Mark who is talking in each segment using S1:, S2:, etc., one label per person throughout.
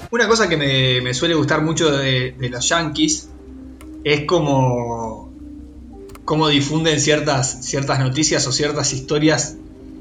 S1: Una cosa que me suele gustar mucho de los Yankees es cómo difunden ciertas noticias o ciertas historias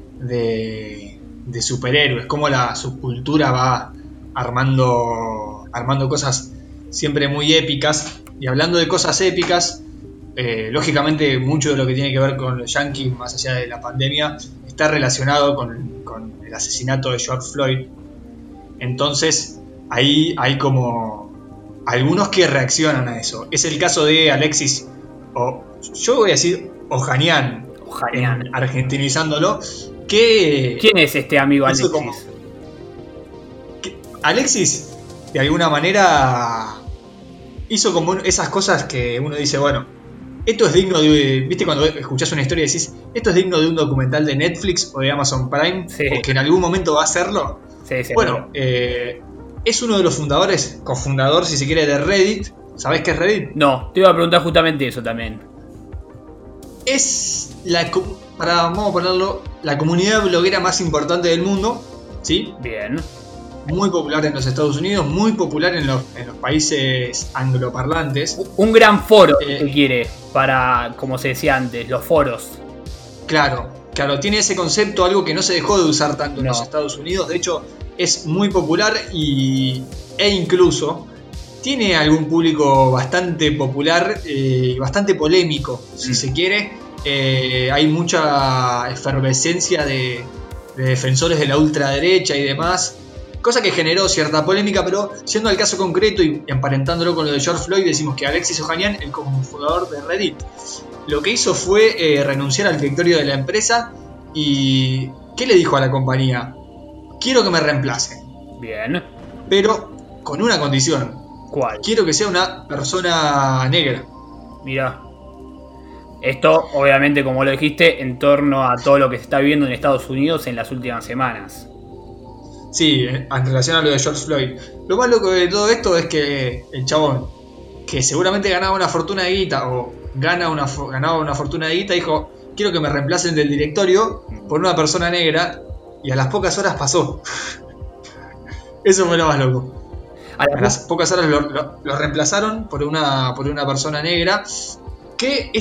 S1: de superhéroes, cómo la subcultura va armando cosas siempre muy épicas. Y hablando de cosas épicas, lógicamente mucho de lo que tiene que ver con los Yankees, más allá de la pandemia, está relacionado con el asesinato de George Floyd. Entonces ahí hay como algunos que reaccionan a eso. Es el caso de Alexis, o yo voy a decir Ohanian, argentinizándolo.
S2: ¿Quién es este amigo Alexis?
S1: Alexis, de alguna manera, hizo como esas cosas que uno dice, bueno, esto es digno de... ¿Viste cuando escuchás una historia y decís, esto es digno de un documental de Netflix o de Amazon Prime? Sí. O que en algún momento va a hacerlo.
S2: Sí,
S1: bueno, es uno de los fundadores, cofundador, si se quiere, de Reddit. ¿Sabés qué es Reddit?
S2: No, te iba a preguntar justamente eso también.
S1: Es vamos a ponerlo, la comunidad bloguera más importante del mundo, ¿sí?
S2: Bien.
S1: Muy popular en los Estados Unidos, muy popular en los países angloparlantes.
S2: Un gran foro que quiere para, como se decía antes, los foros.
S1: Claro, tiene ese concepto, algo que no se dejó de usar tanto en los Estados Unidos. De hecho, es muy popular e incluso tiene algún público bastante popular y bastante polémico, si se quiere. Hay mucha efervescencia de defensores de la ultraderecha y demás, cosa que generó cierta polémica, pero siendo el caso concreto y emparentándolo con lo de George Floyd, decimos que Alexis Ohanian, el cofundador de Reddit, lo que hizo fue renunciar al directorio de la empresa. ¿Y qué le dijo a la compañía? Quiero que me reemplacen.
S2: Bien.
S1: Pero con una condición.
S2: ¿Cuál?
S1: Quiero que sea una persona negra.
S2: Mirá. Esto, obviamente, como lo dijiste, en torno a todo lo que se está viviendo en Estados Unidos en las últimas semanas.
S1: Sí, en relación a lo de George Floyd. Lo más loco de todo esto es que el chabón, que seguramente ganaba una fortuna de guita, o ganaba una fortuna de guita, dijo, quiero que me reemplacen del directorio por una persona negra, y a las pocas horas pasó. Eso fue lo más loco. A las pocas horas lo reemplazaron por una persona negra, que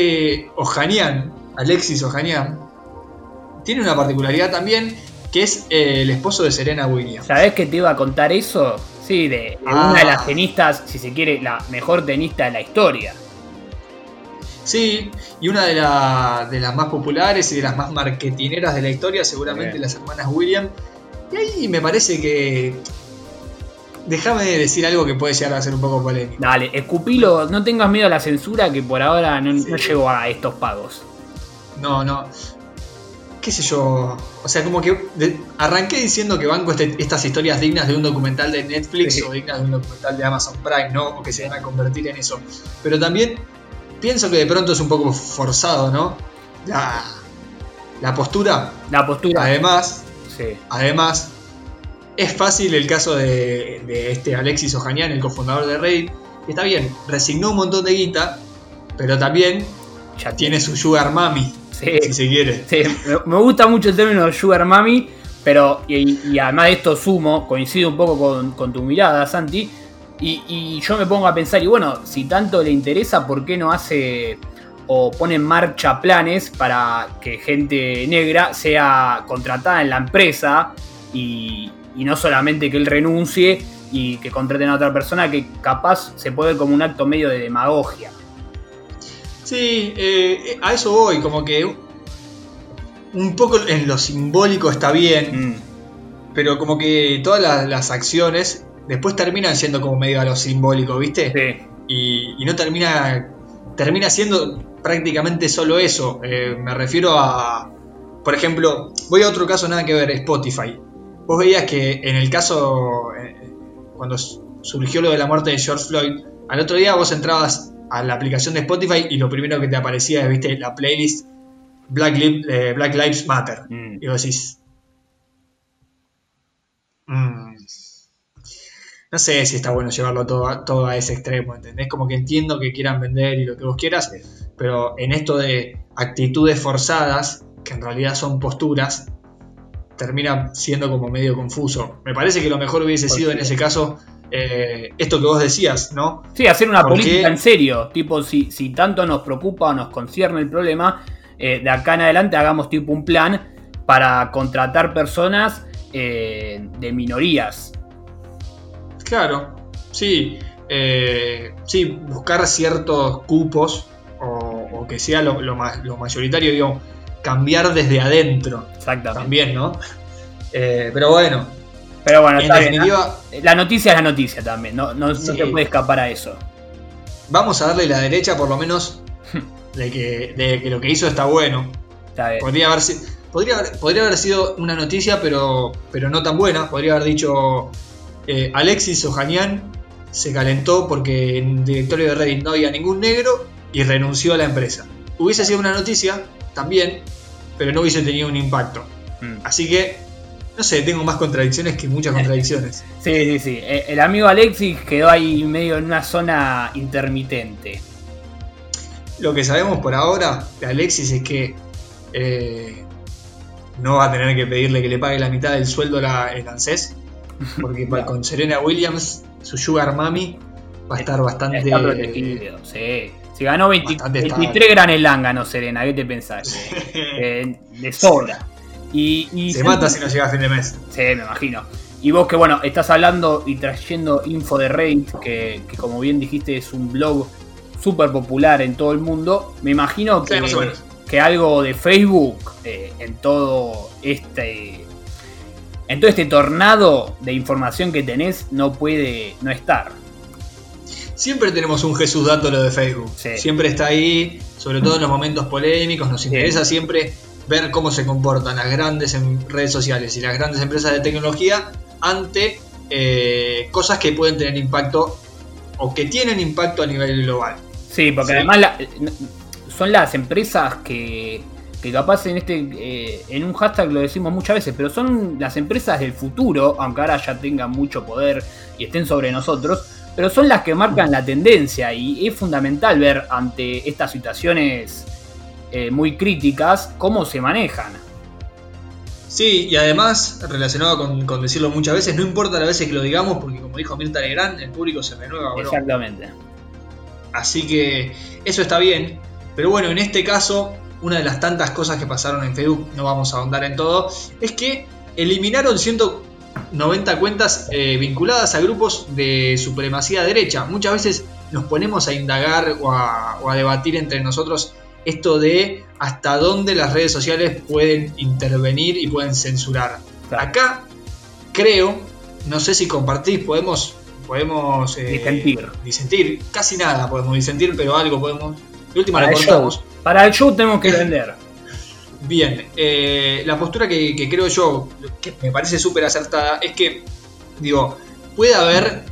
S1: Alexis Ohanian, tiene una particularidad también, que es el esposo de Serena Williams.
S2: ¿Sabés que te iba a contar eso? Sí, de una de las tenistas, si se quiere, la mejor tenista de la historia.
S1: Sí, y una de las más populares y de las más marketineras de la historia, seguramente las hermanas Williams. Y ahí me parece que... Déjame decir algo que puede llegar a ser un poco polémico.
S2: Dale, escupilo, no tengas miedo a la censura, que por ahora no llego a estos pagos.
S1: No. Qué sé yo, o sea, como que arranqué diciendo que banco estas historias dignas de un documental de Netflix o dignas de un documental de Amazon Prime, ¿no? O que se van a convertir en eso. Pero también pienso que de pronto es un poco forzado, ¿no? La postura. Además, es fácil el caso de Alexis Ohanian, el cofundador de Reddit, que está bien, resignó un montón de guita, pero también ya tiene su sugar mami. Si se quiere.
S2: Sí, me gusta mucho el término sugar mami, pero y además de esto coincido un poco con tu mirada, Santi, y yo me pongo a pensar, y bueno, si tanto le interesa, ¿por qué no hace o pone en marcha planes para que gente negra sea contratada en la empresa y no solamente que él renuncie y que contraten a otra persona que capaz se puede ver como un acto medio de demagogia?
S1: Sí, a eso voy, como que un poco en lo simbólico está bien, pero como que todas las acciones después terminan siendo como medio a lo simbólico, ¿viste?
S2: Sí.
S1: Y no termina siendo prácticamente solo eso. Me refiero a, por ejemplo, voy a otro caso nada que ver, Spotify. Vos veías que en el caso, cuando surgió lo de la muerte de George Floyd, al otro día vos entrabas a la aplicación de Spotify y lo primero que te aparecía es, viste, la playlist Black Lives Matter. Y vos decís, no sé si está bueno llevarlo todo a ese extremo, ¿entendés? Como que entiendo que quieran vender y lo que vos quieras, pero en esto de actitudes forzadas, que en realidad son posturas, termina siendo como medio confuso. Me parece que lo mejor hubiese sido en ese caso esto que vos decías, ¿no?
S2: Sí, hacer una política en serio, tipo si tanto nos preocupa o nos concierne el problema, de acá en adelante hagamos tipo un plan para contratar personas de minorías.
S1: Claro, sí, sí, buscar ciertos cupos o que sea lo mayoritario, digo, cambiar desde adentro.
S2: Exactamente.
S1: También, ¿no? Pero bueno,
S2: en definitiva, bien, la noticia es la noticia también, no se puede escapar a eso.
S1: Vamos a darle la derecha por lo menos de que lo que hizo está bueno.
S2: Está bien.
S1: Podría haber sido una noticia, pero no tan buena. Podría haber dicho Alexis Ohanian se calentó porque en el directorio de Reddit no había ningún negro y renunció a la empresa. Hubiese sido una noticia también, pero no hubiese tenido un impacto. Así que, no sé, tengo más contradicciones que muchas contradicciones.
S2: Sí. El amigo Alexis quedó ahí medio en una zona intermitente.
S1: Lo que sabemos por ahora de Alexis es que no va a tener que pedirle que le pague la mitad del sueldo en ANSES, porque no. Con Serena Williams, su Sugar Mami, va a estar bastante...
S2: Está protegido, sí. Si ganó 23 Grand Slam, ganó Serena, ¿qué te pensás? De sobra. Y
S1: se mata si no llega a fin de mes.
S2: Sí, me imagino. Y vos que bueno, estás hablando y trayendo info de Reddit, que como bien dijiste es un blog súper popular en todo el mundo, me imagino que algo de Facebook en todo este tornado de información que tenés no puede no estar.
S1: Siempre tenemos un Jesús dándolo de Facebook. Sí. Siempre está ahí, sobre todo en los momentos polémicos. Nos interesa siempre ver cómo se comportan las grandes redes sociales y las grandes empresas de tecnología ante cosas que pueden tener impacto o que tienen impacto a nivel global.
S2: Sí, porque además son las empresas que capaz en un hashtag lo decimos muchas veces, pero son las empresas del futuro, aunque ahora ya tengan mucho poder y estén sobre nosotros, pero son las que marcan la tendencia y es fundamental ver ante estas situaciones muy críticas cómo se manejan.
S1: Sí, y además, relacionado con decirlo muchas veces, no importa las veces que lo digamos, porque como dijo Mirta Legrand, el público se renueva. ¿No?
S2: Exactamente.
S1: Así que eso está bien, pero bueno, en este caso, una de las tantas cosas que pasaron en Facebook, no vamos a ahondar en todo, es que eliminaron 190 cuentas vinculadas a grupos de supremacía derecha. Muchas veces nos ponemos a indagar o a debatir entre nosotros esto de hasta dónde las redes sociales pueden intervenir y pueden censurar. Claro. Acá creo, no sé si compartís, podemos disentir, casi nada podemos disentir, pero algo podemos. De última la cortamos.
S2: Para el show tenemos que vender.
S1: Bien, la postura que creo yo, que me parece súper acertada, es que, digo, puede haber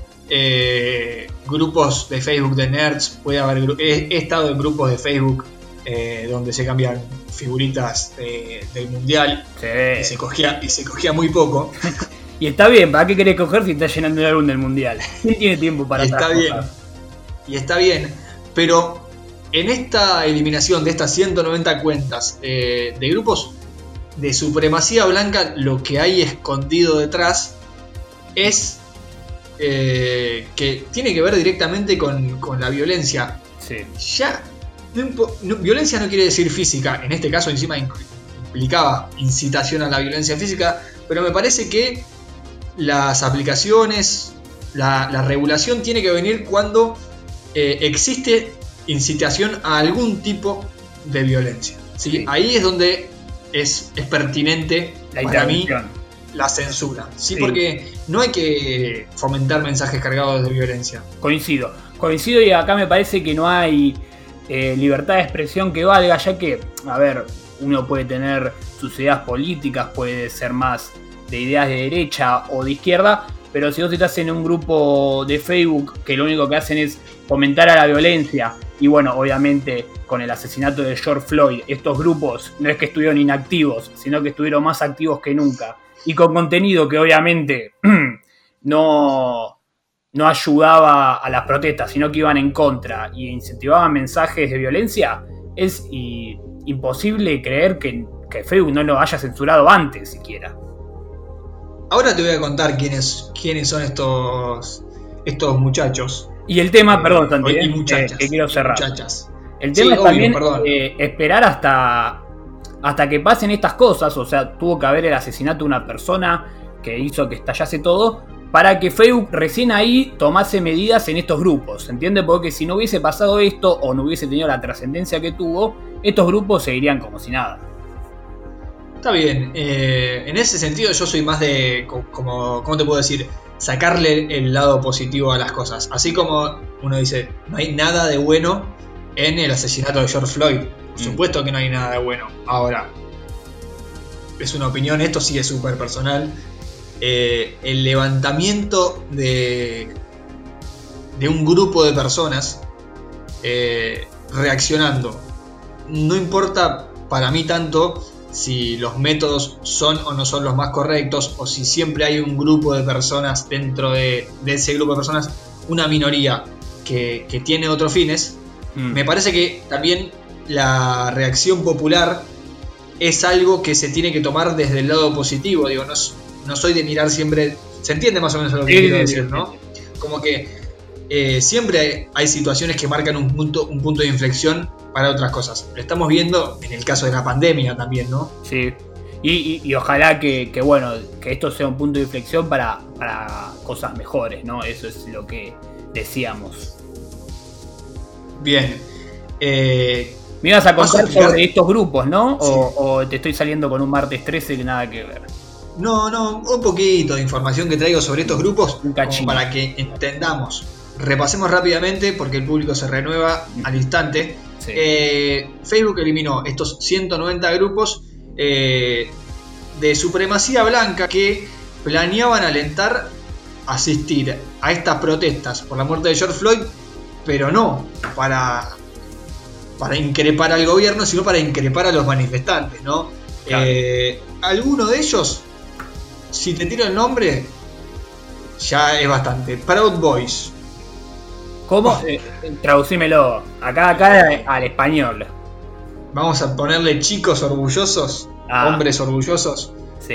S1: grupos de Facebook de nerds, he estado en grupos de Facebook donde se cambian figuritas del mundial, y se cogía muy poco.
S2: Y está bien, ¿para qué querés coger si estás llenando el álbum del mundial? ¿Quién tiene tiempo para
S1: estar? Y está bien, pero en esta eliminación de estas 190 cuentas de grupos de supremacía blanca, lo que hay escondido detrás es que tiene que ver directamente con la violencia.
S2: Sí.
S1: Ya, violencia no quiere decir física, en este caso encima implicaba incitación a la violencia física, pero me parece que las aplicaciones, la regulación tiene que venir cuando existe incitación a algún tipo de violencia. ¿Sí? Sí. Ahí es donde es pertinente para mí la censura. ¿Sí? Sí. Porque no hay que fomentar mensajes cargados de violencia.
S2: Coincido y acá me parece que no hay libertad de expresión que valga, ya que, a ver, uno puede tener sus ideas políticas, puede ser más de ideas de derecha o de izquierda, pero si vos estás en un grupo de Facebook que lo único que hacen es fomentar a la violencia, y bueno, obviamente con el asesinato de George Floyd, estos grupos no es que estuvieron inactivos, sino que estuvieron más activos que nunca, y con contenido que obviamente no ayudaba a las protestas, sino que iban en contra y incentivaban mensajes de violencia, es imposible creer que Facebook no lo haya censurado antes siquiera.
S1: ahora te voy a contar quiénes son estos muchachos.
S2: Y el tema, perdón, Santi,
S1: y muchachas,
S2: que quiero cerrar.
S1: Muchachas.
S2: El tema es también
S1: perdón.
S2: Esperar hasta que pasen estas cosas. O sea, tuvo que haber el asesinato de una persona que hizo que estallase todo, para que Facebook recién ahí tomase medidas en estos grupos, ¿entiendes? Porque si no hubiese pasado esto o no hubiese tenido la trascendencia que tuvo, estos grupos seguirían como si nada.
S1: Está bien, en ese sentido yo soy más de, ¿cómo te puedo decir? Sacarle el lado positivo a las cosas. Así como uno dice, no hay nada de bueno en el asesinato de George Floyd. Por supuesto que no hay nada de bueno. Ahora, es una opinión, esto sí es súper personal. El levantamiento de un grupo de personas reaccionando. No importa para mí tanto si los métodos son o no son los más correctos, o si siempre hay un grupo de personas dentro de ese grupo de personas, una minoría que tiene otros fines. Me parece que también la reacción popular es algo que se tiene que tomar desde el lado positivo. Digo, no soy de mirar siempre. Se entiende más o menos lo que quiero decir, ¿no? Como que siempre hay situaciones que marcan un punto de inflexión para otras cosas. Lo estamos viendo en el caso de la pandemia también, ¿no?
S2: Sí. Y ojalá que esto sea un punto de inflexión para cosas mejores, ¿no? Eso es lo que decíamos.
S1: Bien.
S2: Me ibas a contar sobre estos grupos, ¿no? Sí. O te estoy saliendo con un martes 13 que nada que ver.
S1: No, un poquito de información que traigo sobre estos grupos como para que entendamos. Repasemos rápidamente porque el público se renueva al instante. Sí. Facebook eliminó estos 190 grupos de supremacía blanca que planeaban alentar asistir a estas protestas por la muerte de George Floyd, pero no para increpar al gobierno, sino para increpar a los manifestantes, ¿no? Claro. Alguno de ellos, si te tiro el nombre, ya es bastante. Proud Boys.
S2: ¿Cómo? Traducímelo. Acá al español.
S1: Vamos a ponerle chicos orgullosos, hombres orgullosos.
S2: Sí.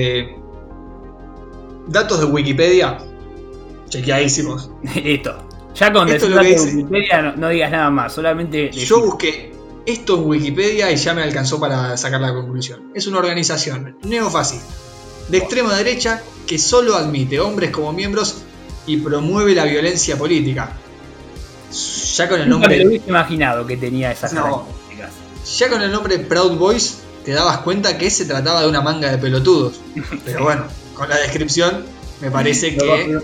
S1: Datos de Wikipedia, chequeadísimos.
S2: Listo. Ya con decir datos de Wikipedia no digas nada más, solamente...
S1: Yo busqué esto en Wikipedia y ya me alcanzó para sacar la conclusión. Es una organización neofascista de extrema derecha que solo admite hombres como miembros y promueve la violencia política. Ya con el nombre...
S2: me lo hubiese imaginado que tenía esas características.
S1: Ya con el nombre Proud Boys te dabas cuenta que se trataba de una manga de pelotudos. Pero sí. Bueno, con la descripción me parece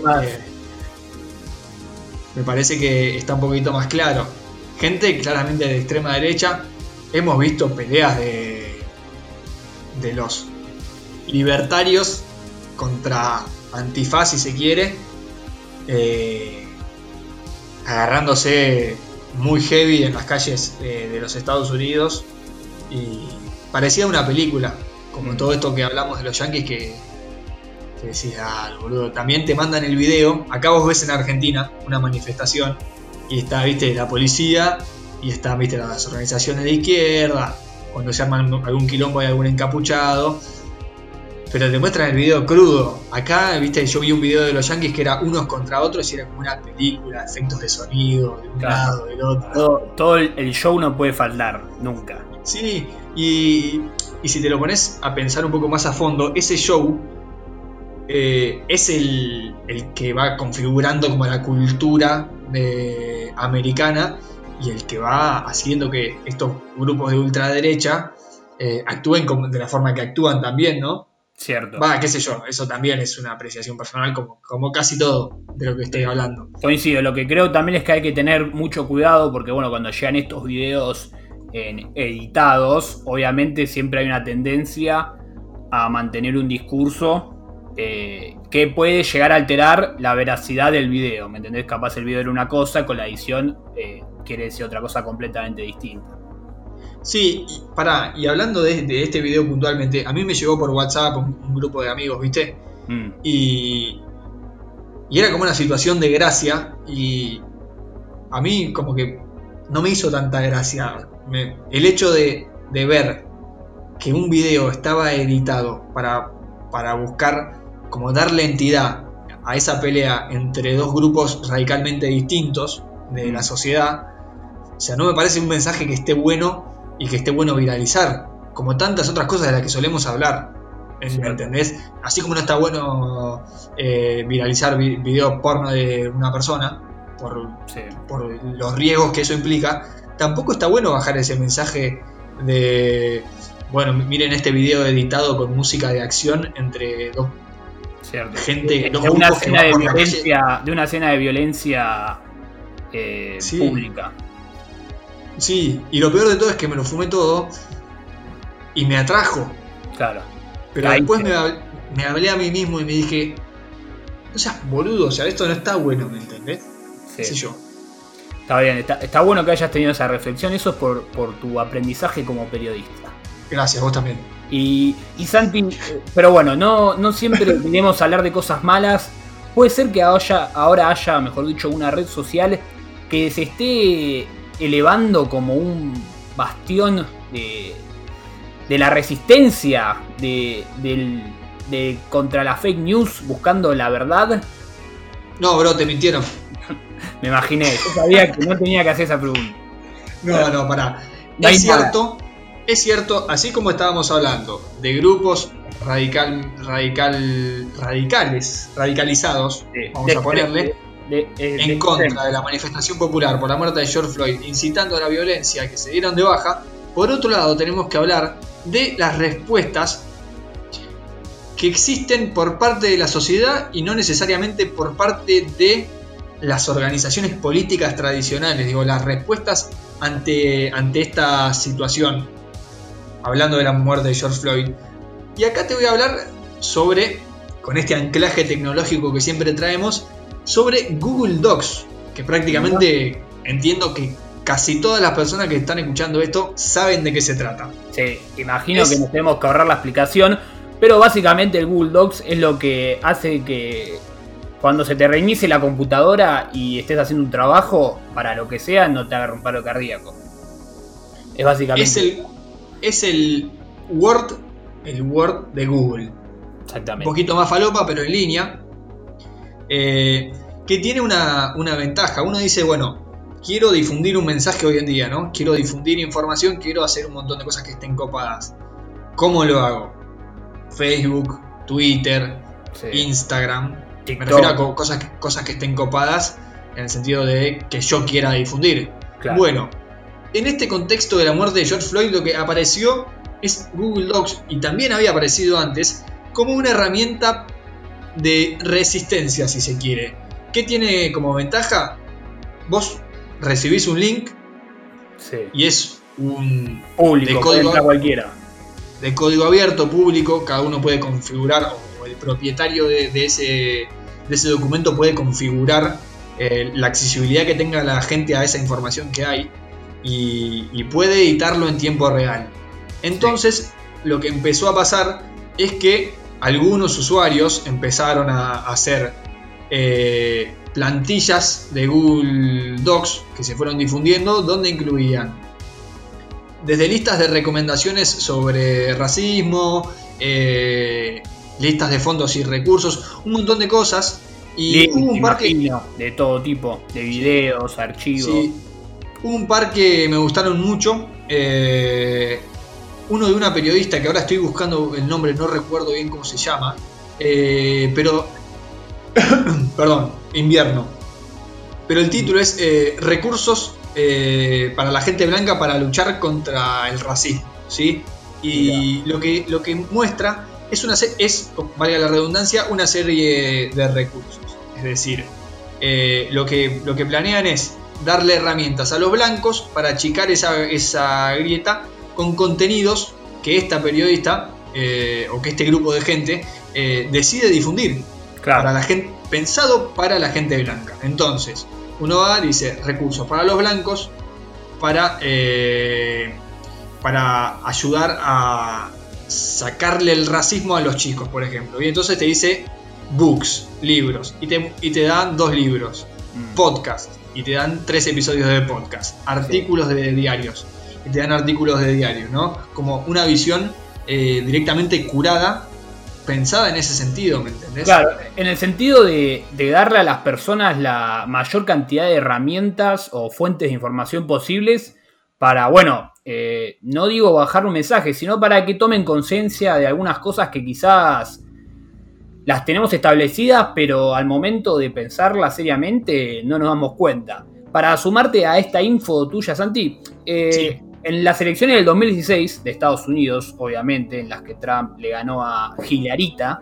S1: que está un poquito más claro. Gente claramente de extrema derecha. Hemos visto peleas de los libertarios contra antifaz, si se quiere, agarrándose muy heavy en las calles de los Estados Unidos, y parecía una película, como todo esto que hablamos de los yanquis, que decís, boludo, también te mandan el video. Acá vos ves en Argentina una manifestación y está, viste, la policía y están, viste, las organizaciones de izquierda, cuando se arman algún quilombo hay algún encapuchado, pero te muestran el video crudo. Acá, viste, yo vi un video de los yanquis que era unos contra otros y era como una película, efectos de sonido de un lado, del otro.
S2: Todo el show no puede faltar, nunca.
S1: Sí, y si te lo pones a pensar un poco más a fondo, ese show es el que va configurando como la cultura americana, y el que va haciendo que estos grupos de ultraderecha actúen de la forma que actúan también, ¿no?
S2: Cierto.
S1: Qué sé yo, eso también es una apreciación personal, como casi todo de lo que estoy hablando.
S2: Coincido, lo que creo también es que hay que tener mucho cuidado, porque bueno, cuando llegan estos videos editados, obviamente siempre hay una tendencia a mantener un discurso que puede llegar a alterar la veracidad del video, ¿me entendés? Capaz el video era una cosa, con la edición quiere decir otra cosa completamente distinta.
S1: Sí, y hablando de este video puntualmente, a mí me llegó por WhatsApp un grupo de amigos, ¿viste? Y era como una situación de gracia, y a mí como que no me hizo tanta gracia. El hecho de ver que un video estaba editado para buscar como darle entidad a esa pelea entre dos grupos radicalmente distintos de la sociedad, o sea, no me parece un mensaje que esté bueno y que esté bueno viralizar, como tantas otras cosas de las que solemos hablar. ¿Me entendés? Así como no está bueno viralizar videos porno de una persona por los riesgos que eso implica, tampoco está bueno bajar ese mensaje de, bueno, miren este video editado con música de acción entre dos gente, dos grupos que van por la calle.
S2: De una escena de violencia pública.
S1: Sí, y lo peor de todo es que me lo fumé todo y me atrajo.
S2: Claro.
S1: Pero después me hablé a mí mismo y me dije, no seas boludo, o sea, esto no está bueno, ¿me entendés? Sí. ¿Qué sé yo?
S2: Está bien, está bueno que hayas tenido esa reflexión, eso es por tu aprendizaje como periodista.
S1: Gracias, vos también.
S2: Y Santi, pero bueno, no siempre tenemos a hablar de cosas malas. Puede ser que ahora haya, mejor dicho, una red social que se esté elevando como un bastión de la resistencia de contra la fake news, buscando la verdad.
S1: No, bro, te mintieron.
S2: Me imaginé, yo sabía que no tenía que hacer esa pregunta.
S1: No, pará. Es cierto, así como estábamos hablando de grupos radicalizados, vamos a ponerle, en contra de la manifestación popular por la muerte de George Floyd, incitando a la violencia, que se dieron de baja. Por otro lado, tenemos que hablar de las respuestas que existen por parte de la sociedad y no necesariamente por parte de las organizaciones políticas tradicionales. Digo, las respuestas ante esta situación, hablando de la muerte de George Floyd. Y acá te voy a hablar sobre, con este anclaje tecnológico que siempre traemos, sobre Google Docs, que prácticamente entiendo que casi todas las personas que están escuchando esto saben de qué se trata.
S2: Sí, imagino que nos tenemos que ahorrar la explicación, pero básicamente el Google Docs es lo que hace que cuando se te reinicie la computadora y estés haciendo un trabajo, para lo que sea, no te haga un paro cardíaco. Es básicamente...
S1: Es el Word de Google.
S2: Exactamente.
S1: Un poquito más falopa, pero en línea. Que tiene una ventaja. Uno dice, bueno, quiero difundir un mensaje hoy en día, ¿no? Quiero difundir información, quiero hacer un montón de cosas que estén copadas. ¿Cómo lo hago? Facebook, Twitter, Instagram. TikTok. Me refiero a cosas que estén copadas en el sentido de que yo quiera difundir.
S2: Claro.
S1: Bueno, en este contexto de la muerte de George Floyd, lo que apareció es Google Docs, y también había aparecido antes, como una herramienta de resistencia, si se quiere. ¿Qué tiene como ventaja? Vos recibís un link y es un
S2: público,
S1: de código abierto, público, cada uno puede configurar, o el propietario de ese documento puede configurar la accesibilidad que tenga la gente a esa información que hay. Y puede editarlo en tiempo real. Entonces, lo que empezó a pasar es que algunos usuarios empezaron a hacer plantillas de Google Docs que se fueron difundiendo, donde incluían desde listas de recomendaciones sobre racismo, listas de fondos y recursos, un montón de cosas. Y hubo un par
S2: de todo tipo, de videos, archivos.
S1: Sí. Hubo un par que me gustaron mucho. Uno de una periodista que ahora estoy buscando el nombre, no recuerdo bien cómo se llama. Pero. Perdón, invierno. Pero el título es Recursos para la gente blanca para luchar contra el racismo. ¿Sí? Y lo que muestra es, valga la redundancia, una serie de recursos. Es decir, lo que planean es darle herramientas a los blancos para achicar esa grieta con contenidos que esta periodista o que este grupo de gente decide difundir.
S2: Claro.
S1: Para la gente, pensado para la gente blanca. Entonces, uno va, dice recursos para los blancos para ayudar a sacarle el racismo a los chicos, por ejemplo. Y entonces te dice books, libros, y te dan 2 libros, podcast, y te dan 3 episodios de podcast, artículos de diarios, y te dan artículos de diario, ¿no? Como una visión directamente curada pensada en ese sentido, ¿me entendés?
S2: Claro, en el sentido de darle a las personas la mayor cantidad de herramientas o fuentes de información posibles para, bueno, no digo bajar un mensaje, sino para que tomen conciencia de algunas cosas que quizás las tenemos establecidas, pero al momento de pensarlas seriamente no nos damos cuenta. Para sumarte a esta info tuya, Santi,
S1: Sí.
S2: en las elecciones del 2016 de Estados Unidos, obviamente, en las que Trump le ganó a Hilarita,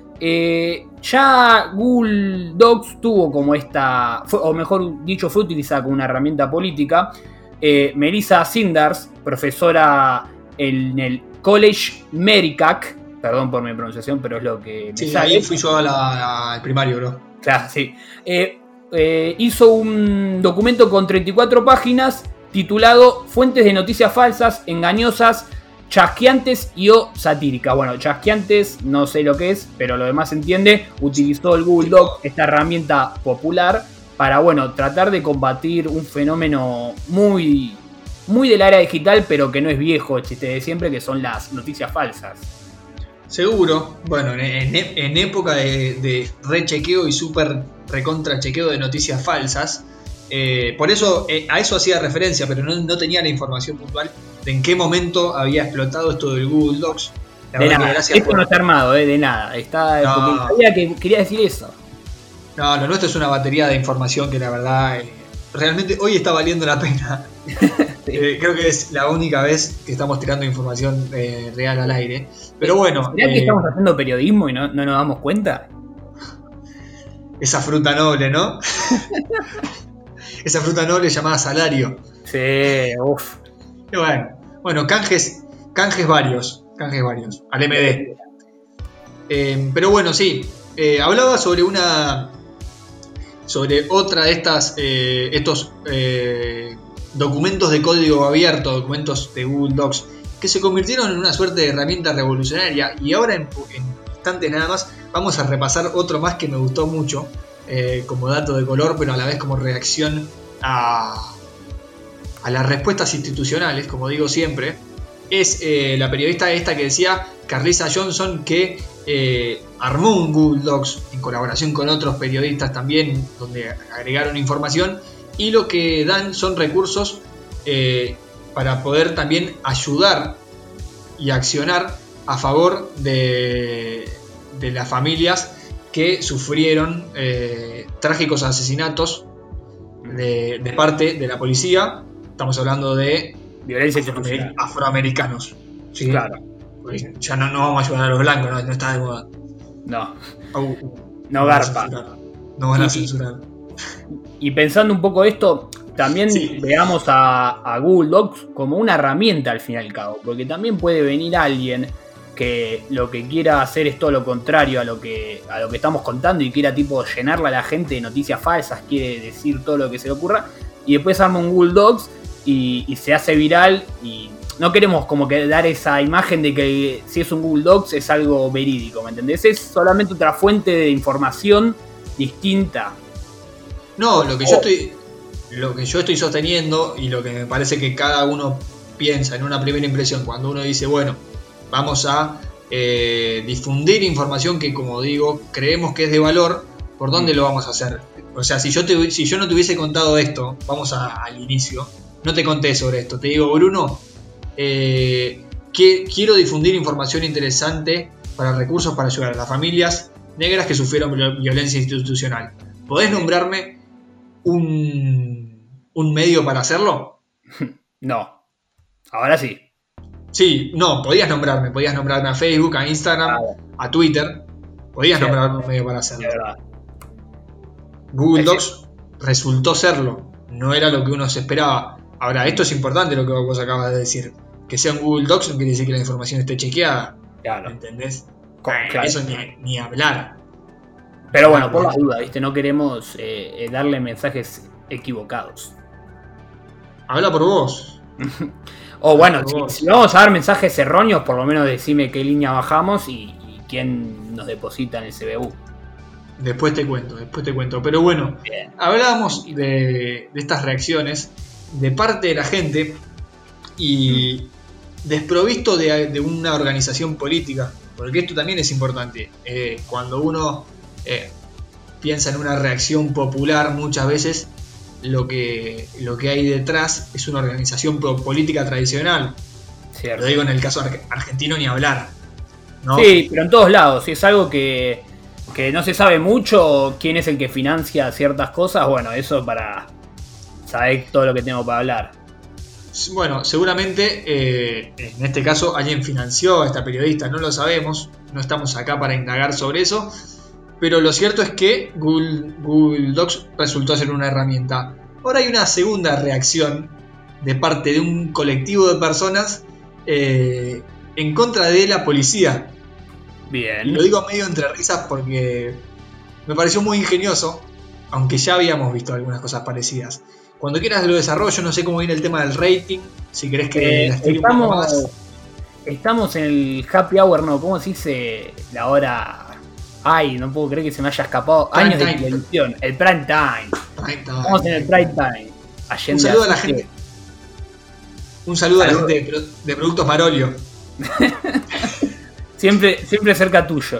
S2: ya Google Docs tuvo como esta, o mejor dicho, fue utilizada como una herramienta política. Melissa Sindars, profesora en el College Merrimack, perdón por mi pronunciación, pero es lo que me
S1: Sí,
S2: sale.
S1: ahí fui yo al primario, bro.
S2: Claro, sí. Hizo un documento con 34 páginas titulado Fuentes de noticias falsas, engañosas, chasqueantes y o satíricas. Bueno, chasqueantes no sé lo que es, pero lo demás se entiende. Utilizó el Google Doc, esta herramienta popular, para, bueno, tratar de combatir un fenómeno muy, muy de la era digital, pero que no es viejo, el chiste de siempre, que son las noticias falsas.
S1: Seguro, bueno, en época de rechequeo y súper recontra chequeo de noticias falsas, por eso a eso hacía referencia, pero no tenía la información puntual de en qué momento había explotado esto del Google Docs. La
S2: De
S1: verdad
S2: nada,
S1: que gracias
S2: esto no está armado, de nada. Está,
S1: No.
S2: porque sabía que quería decir eso.
S1: No, lo nuestro es una batería de información que la verdad realmente hoy está valiendo la pena.
S2: Sí.
S1: Creo que es la única vez que estamos tirando información real al aire. Pero bueno,
S2: ¿Será que estamos haciendo periodismo y no nos damos cuenta?
S1: esa fruta noble, ¿no? Esa fruta noble llamada salario.
S2: Sí, uff.
S1: Y bueno, canjes varios, al MD. Pero bueno, sí, hablaba sobre otra de estos documentos de código abierto, documentos de Google Docs, que se convirtieron en una suerte de herramienta revolucionaria. Y ahora en instantes nada más vamos a repasar otro más que me gustó mucho, como dato de color, pero a la vez como reacción a las respuestas institucionales, como digo siempre. Es la periodista esta que decía, Carlisa Johnson, que armó un Google Docs en colaboración con otros periodistas también, donde agregaron información, y lo que dan son recursos para poder también ayudar y accionar a favor de las familias que sufrieron trágicos asesinatos de parte de la policía. Estamos hablando de
S2: Violencia institucional.
S1: afroamericanos. ¿Sí?
S2: Claro.
S1: Porque ya no vamos a ayudar a los blancos, no está de moda.
S2: No.
S1: No
S2: garpa.
S1: No van a censurar.
S2: Y pensando un poco esto, también
S1: Sí.
S2: veamos a Google Docs como una herramienta al fin y al cabo. Porque también puede venir alguien que lo que quiera hacer es todo lo contrario a lo que estamos contando y quiera tipo llenarle a la gente de noticias falsas, quiere decir todo lo que se le ocurra, y después arma un Google Docs y se hace viral, y no queremos como que dar esa imagen de que si es un Google Docs es algo verídico, ¿me entendés? Es solamente otra fuente de información distinta.
S1: No, lo que yo estoy sosteniendo, y lo que me parece que cada uno piensa en una primera impresión cuando uno dice, bueno, vamos a difundir información que, como digo, creemos que es de valor, ¿por dónde lo vamos a hacer? O sea, si yo no te hubiese contado esto, vamos al inicio, no te conté sobre esto, te digo, Bruno, que quiero difundir información interesante para recursos para ayudar a las familias negras que sufrieron violencia institucional. ¿Podés nombrarme un medio para hacerlo?
S2: No. Ahora sí.
S1: Sí, no, podías nombrarme a Facebook, a Instagram, a Twitter. Podías
S2: Sí,
S1: nombrarme un medio para
S2: De
S1: hacerlo.
S2: verdad.
S1: Google Docs resultó serlo. No era lo que uno se esperaba. Ahora, esto es importante lo que vos acabas de decir. Que sea un Google Docs no quiere decir que la información esté chequeada.
S2: Claro.
S1: ¿Entendés?
S2: Claro.
S1: Eso ni hablar.
S2: Pero bueno, por la duda, ¿viste? No queremos darle mensajes equivocados.
S1: Habla por vos.
S2: O bueno, si vamos a dar mensajes erróneos, por lo menos decime qué línea bajamos y quién nos deposita en el CBU.
S1: Después te cuento. Pero bueno,
S2: Bien.
S1: hablábamos de estas reacciones de parte de la gente y desprovisto de una organización política porque esto también es importante. Cuando uno piensa en una reacción popular, muchas veces lo que hay detrás es una organización política tradicional.
S2: Cierto.
S1: Lo digo en el caso argentino, ni hablar, ¿no?
S2: Sí, pero en todos lados. Si es algo que no se sabe mucho, quién es el que financia ciertas cosas, bueno, eso para saber todo lo que tengo para hablar.
S1: Bueno, seguramente en este caso alguien financió a esta periodista, no lo sabemos, no estamos acá para indagar sobre eso, pero lo cierto es que Google Docs resultó ser una herramienta. Ahora hay una segunda reacción de parte de un colectivo de personas en contra de la policía.
S2: Bien.
S1: Y lo digo medio entre risas porque me pareció muy ingenioso, aunque ya habíamos visto algunas cosas parecidas. Cuando quieras lo desarrollo, no sé cómo viene el tema del rating, si querés que la estire un poco más.
S2: Estamos en el happy hour, ¿no? ¿Cómo se dice la hora? Ay, no puedo creer que se me haya escapado.
S1: Prime
S2: Años
S1: time.
S2: de televisión, el prime time. Estamos en el prime time.
S1: Un saludo a la gente. Un saludo a la gente de Productos Marolio.
S2: siempre cerca tuyo.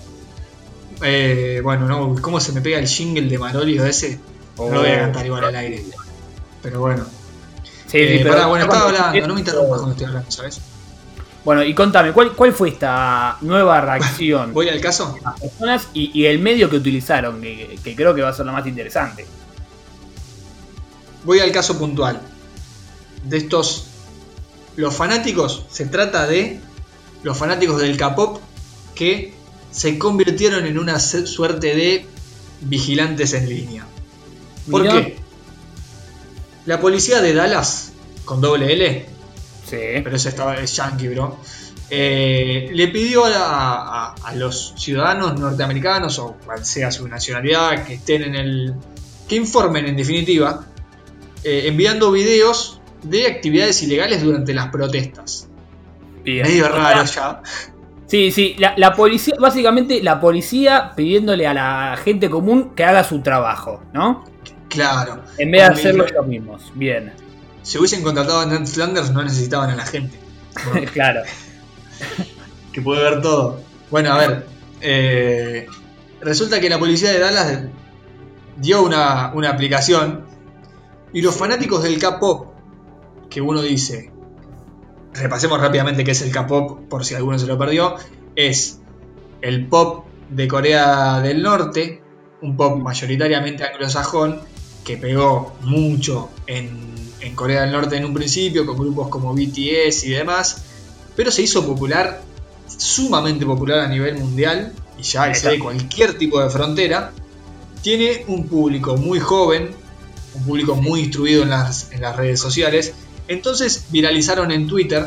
S1: Bueno, no, ¿cómo se me pega el jingle de Marolio ese? No lo voy a cantar igual al aire. Pero bueno.
S2: Sí, pero
S1: bueno, estaba hablando, no me interrumpas cuando estoy hablando, ¿sabes?
S2: Bueno, y contame, ¿cuál fue esta nueva reacción?
S1: ¿Voy al caso?
S2: A las personas y el medio que utilizaron, que creo que va a ser lo más interesante.
S1: Voy al caso puntual. De estos, los fanáticos, se trata de los fanáticos del K-pop que se convirtieron en una suerte de vigilantes en línea. ¿Por qué? La policía de Dallas, con doble L,
S2: sí,
S1: pero ese es yankee, bro, le pidió a los ciudadanos norteamericanos, o cual sea su nacionalidad, que estén que informen en definitiva, enviando videos de actividades ilegales durante las protestas.
S2: Bien.
S1: Medio raro ya.
S2: Sí, la policía, básicamente la policía pidiéndole a la gente común que haga su trabajo, ¿no?
S1: Claro.
S2: En vez de hacerlo ellos mismos. Bien.
S1: Si hubiesen contratado a Ned Flanders, no necesitaban a la gente. Bueno,
S2: claro.
S1: Que puede ver todo. Bueno, a ver. Resulta que la policía de Dallas dio una aplicación. Y los fanáticos del K-pop, que uno dice, repasemos rápidamente qué es el K-pop por si alguno se lo perdió, es el pop de Corea del Norte, un pop mayoritariamente anglosajón, que pegó mucho en Corea del Norte en un principio, con grupos como BTS y demás, pero se hizo popular, sumamente popular a nivel mundial, y ya excede cualquier tipo de frontera. Tiene un público muy joven, un público muy instruido en las redes sociales. Entonces viralizaron en Twitter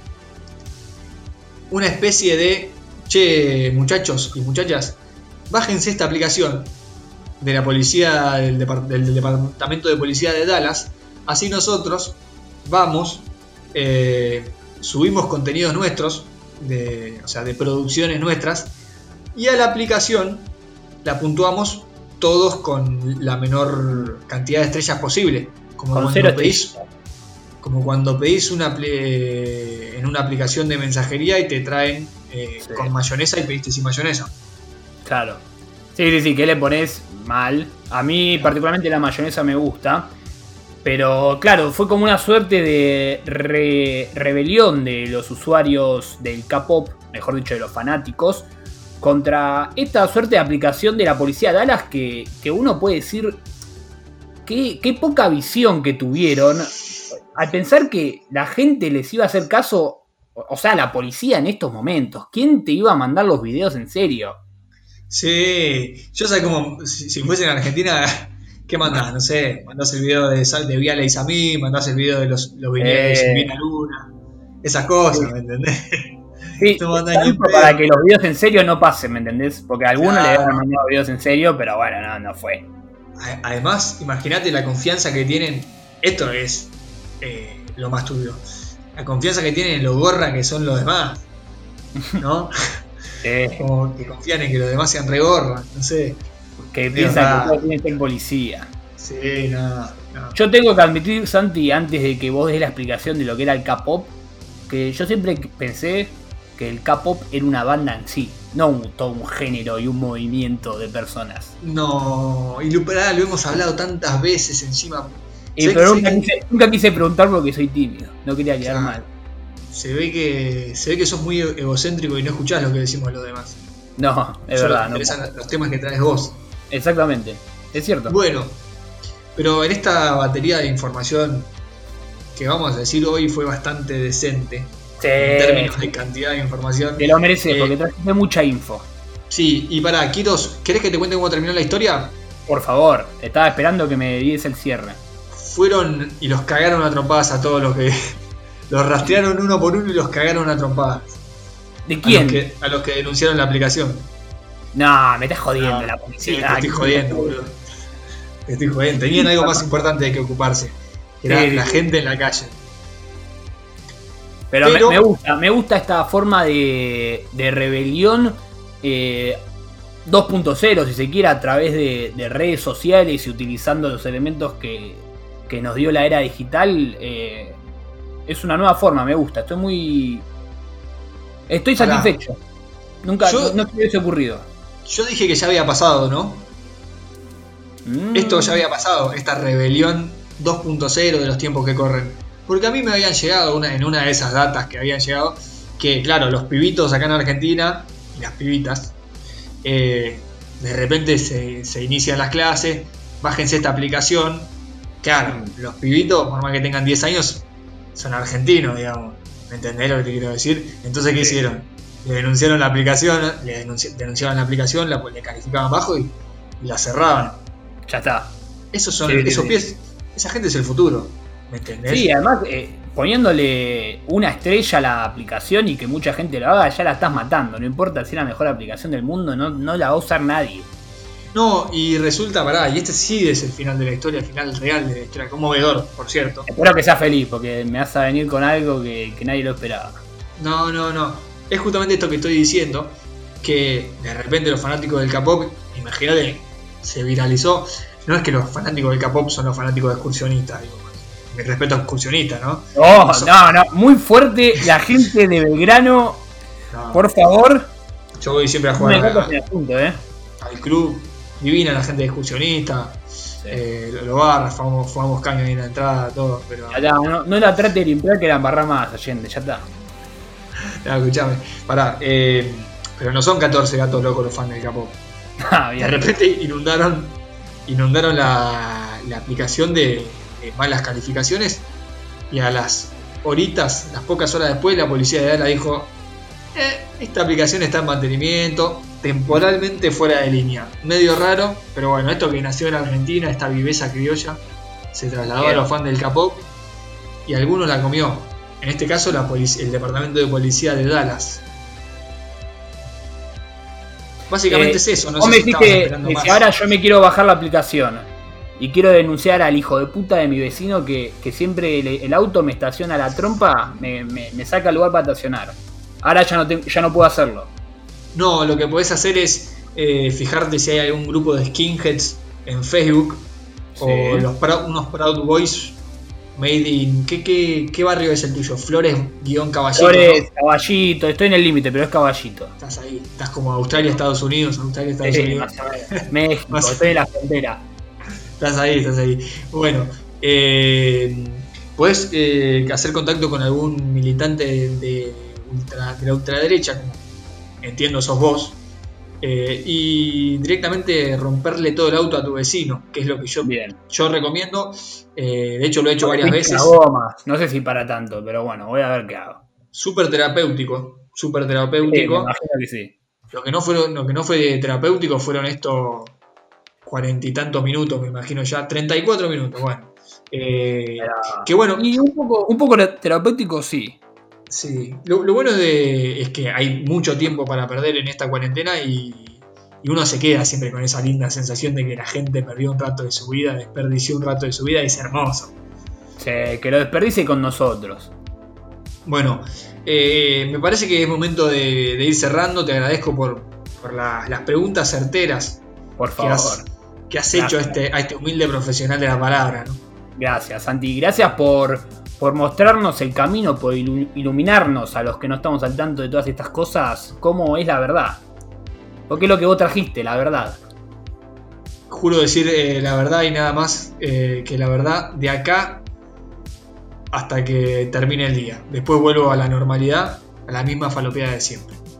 S1: una especie de: che, muchachos y muchachas, bájense esta aplicación de la policía del departamento de policía de Dallas, así nosotros vamos, subimos contenidos nuestros, de producciones nuestras, y a la aplicación la puntuamos todos con la menor cantidad de estrellas posible, como cuando pedís en una aplicación de mensajería y te traen con mayonesa y pediste sin mayonesa.
S2: Claro. Sí, que le pones mal. A mí particularmente la mayonesa me gusta. Pero claro, fue como una suerte de rebelión de los usuarios del K-pop, mejor dicho de los fanáticos, contra esta suerte de aplicación de la policía de Dallas que uno puede decir qué poca visión que tuvieron al pensar que la gente les iba a hacer caso, o sea, la policía en estos momentos. ¿Quién te iba a mandar los videos en serio?
S1: Sí, yo sé como si fuese en Argentina, ¿qué mandás? No sé, mandás el video de Viale y Samí, mandás el video de los videos de Silvina Luna, esas cosas, ¿me entendés?
S2: Sí, para que los videos en serio no pasen, ¿me entendés? Porque a algunos le habían mandado videos en serio, pero bueno, no fue.
S1: Además, imagínate la confianza que tienen. Esto es lo más turbio. La confianza que tienen en lo gorra que son los demás, ¿no? Como que confían en que los demás sean re gorra, no sé.
S2: Que piensan que todos tienen que ser policía.
S1: Sí, no.
S2: Yo tengo que admitir, Santi, antes de que vos des la explicación de lo que era el K-pop, que yo siempre pensé que el K-pop era una banda en sí, no todo un género y un movimiento de personas.
S1: No, y lo hemos hablado tantas veces encima.
S2: Pero nunca quise preguntar porque soy tímido, no quería quedar mal.
S1: Se ve que sos muy egocéntrico y no escuchás lo que decimos los demás.
S2: No, es verdad.
S1: Me interesan los temas que traes vos.
S2: Exactamente, es cierto.
S1: Bueno, pero en esta batería de información que vamos a decir hoy fue bastante decente.
S2: Sí,
S1: en términos de cantidad de información.
S2: Te lo mereces porque trajiste mucha info.
S1: Sí, y pará, Kiros, ¿querés que te cuente cómo terminó la historia?
S2: Por favor, estaba esperando que me diese el cierre.
S1: Fueron y los cagaron a trompadas a todos los que... Los rastrearon uno por uno y los cagaron a trompadas.
S2: ¿De quién?
S1: A los que denunciaron la aplicación.
S2: No, me estás jodiendo la policía.
S1: Sí, te estoy jodiendo, boludo. Te estoy jodiendo. Tenían algo más importante de que ocuparse. Era la gente en la calle.
S2: Pero me gusta esta forma de rebelión 2.0, si se quiere, a través de redes sociales y utilizando los elementos que nos dio la era digital. Es una nueva forma, me gusta. Estoy satisfecho. No se me hubiese ocurrido.
S1: Yo dije que ya había pasado, ¿no? Esto ya había pasado, esta rebelión 2.0 de los tiempos que corren. Porque a mí me habían llegado en una de esas datas que habían llegado, que claro, los pibitos acá en Argentina, y las pibitas, de repente se inician las clases, bájense esta aplicación. Claro, los pibitos, por más que tengan 10 años, son argentinos, digamos. ¿Me entendés lo que te quiero decir? Entonces, ¿qué hicieron? Le denunciaron la aplicación, denunciaban la aplicación, le calificaban bajo y la cerraban.
S2: Ya está.
S1: Esos pies, esa gente es el futuro. ¿Me entendés?
S2: Sí, además, poniéndole una estrella a la aplicación y que mucha gente lo haga, ya la estás matando. No importa si es la mejor aplicación del mundo, no la va a usar nadie.
S1: No, y resulta, y este sí es el final de la historia, el final real de la historia, conmovedor, por cierto.
S2: Espero que sea feliz, porque me vas a venir con algo que nadie lo esperaba.
S1: No. Es justamente esto que estoy diciendo, que de repente los fanáticos del K-pop, imagínate, se viralizó. No es que los fanáticos del K-pop son los fanáticos de excursionistas, digo, mi respeto a excursionistas, ¿no?
S2: No, muy fuerte la gente de Belgrano, por favor.
S1: Yo voy siempre a jugar al club, divina la gente de excursionista, los barras, fumamos caña ahí en la entrada, todo, pero...
S2: No la trate de limpiar que la embarra más, Allende, ya está.
S1: No, escuchame, pero no son 14 gatos locos los fans del K-pop. De repente inundaron la aplicación de malas calificaciones y a las pocas horas después la policía de Dallas dijo esta aplicación está en mantenimiento, temporalmente fuera de línea. Medio raro, pero bueno, esto que nació en Argentina, esta viveza criolla, se trasladó a los fans del K-pop y algunos la comió. En este caso el departamento de policía de Dallas. Básicamente es eso, no
S2: vos
S1: sé
S2: me
S1: si
S2: dijiste que si ahora yo me quiero bajar la aplicación y quiero denunciar al hijo de puta de mi vecino que siempre el auto me estaciona a la trompa, me saca el lugar para estacionar. Ahora ya no puedo hacerlo.
S1: No, lo que podés hacer es fijarte si hay algún grupo de skinheads en Facebook, o unos Proud Boys made in... ¿Qué barrio es el tuyo? Flores-Caballito.
S2: Flores, ¿no? Caballito, estoy en el límite, pero es Caballito.
S1: Estás ahí, estás como Australia, Estados Unidos, Unidos.
S2: México, estoy en la frontera.
S1: Estás ahí. Bueno, podés hacer contacto con algún militante de la ultraderecha, como entiendo sos vos, y directamente romperle todo el auto a tu vecino, que es lo que yo recomiendo. De hecho lo he hecho varias veces.
S2: No sé si para tanto, pero bueno, voy a ver qué hago.
S1: Súper terapéutico.
S2: Sí, me imagino que sí.
S1: Lo que no fue terapéutico fueron estos 40 y tantos minutos, me imagino ya, 34 minutos, bueno. Que bueno.
S2: Y un poco terapéutico sí.
S1: Sí, lo bueno es que hay mucho tiempo para perder en esta cuarentena y uno se queda siempre con esa linda sensación de que la gente perdió un rato de su vida, desperdició un rato de su vida y es hermoso.
S2: Sí, que lo desperdicie con nosotros.
S1: Bueno, me parece que es momento de ir cerrando. Te agradezco por las preguntas certeras,
S2: por favor,
S1: que has hecho a este humilde profesional de la palabra, ¿no?
S2: Gracias, Santi. Gracias por por mostrarnos el camino, por iluminarnos a los que no estamos al tanto de todas estas cosas, cómo es la verdad. Porque es lo que vos trajiste, la verdad.
S1: Juro decir la verdad y nada más que la verdad de acá hasta que termine el día. Después vuelvo a la normalidad, a la misma falopeada de siempre.